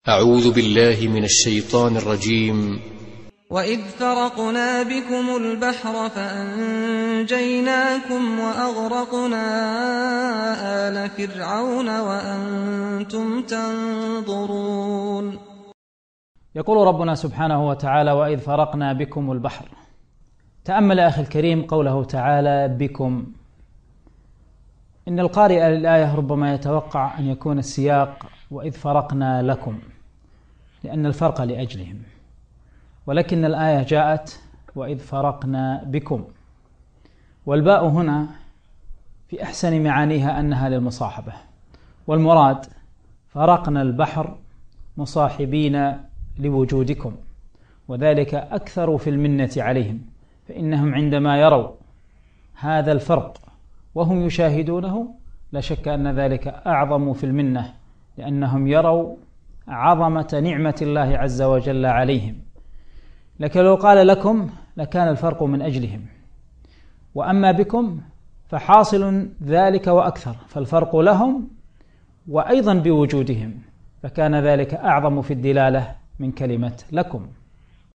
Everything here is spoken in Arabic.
أعوذ بالله من الشيطان الرجيم. وإذ فرقنا بكم البحر فأنجيناكم وأغرقنا آل فرعون وأنتم تنظرون. يقول ربنا سبحانه وتعالى: وإذ فرقنا بكم البحر. تأمل أخي الكريم قوله تعالى بكم. إن القارئ للآية ربما يتوقع أن يكون السياق وإذ فرقنا لكم، لأن الفرق لأجلهم، ولكن الآية جاءت وإذ فرقنا بكم، والباء هنا في أحسن معانيها أنها للمصاحبة، والمراد فرقنا البحر مصاحبين لوجودكم، وذلك أكثر في المنة عليهم، فإنهم عندما يروا هذا الفرق وهم يشاهدونه لا شك أن ذلك أعظم في المنة، لأنهم يروا عظمة نعمة الله عز وجل عليهم. لكن لو قال لكم لكان الفرق من أجلهم، وأما بكم فحاصل ذلك وأكثر، فالفرق لهم وأيضا بوجودهم، فكان ذلك أعظم في الدلالة من كلمة لكم.